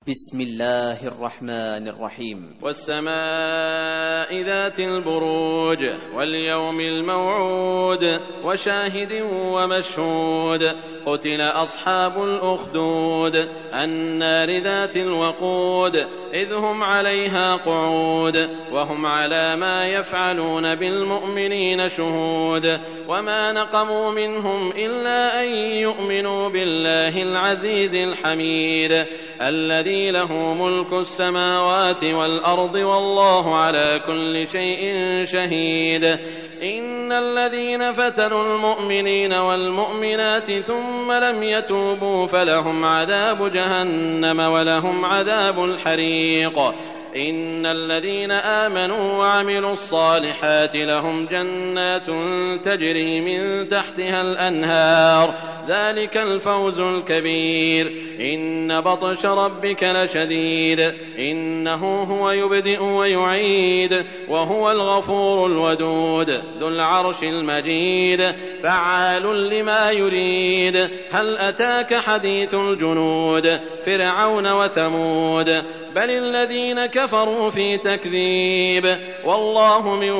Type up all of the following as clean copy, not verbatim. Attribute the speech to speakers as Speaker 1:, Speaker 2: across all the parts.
Speaker 1: بسم الله الرحمن الرحيم.
Speaker 2: والسماء ذات البروج واليوم الموعود وشاهد ومشهود قتل أصحاب الأخدود النار ذات الوقود إذ هم عليها قعود وهم على ما يفعلون بالمؤمنين شهود وما نقموا منهم إلا أن يؤمنوا بالله العزيز الحميد الذي له ملك السماوات والأرض والله على كل شيء شهيد. إن الذين فتنوا المؤمنين والمؤمنات ثم لم يتوبوا فلهم عذاب جهنم ولهم عذاب الحريق. إن الذين آمنوا وعملوا الصالحات لهم جنات تجري من تحتها الأنهار ذلك الفوز الكبير. إن بطش ربك لشديد إنه هو يبدئ ويعيد وهو الغفور الودود ذو العرش المجيد فعال لما يريد. هل أتاك حديث الجنود فرعون وثمود بل الذين كفروا في تكذيب والله من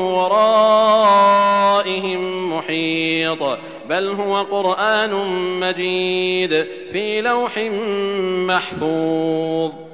Speaker 2: ورائهم محيط بل هو قرآن مجيد في لوح محفوظ.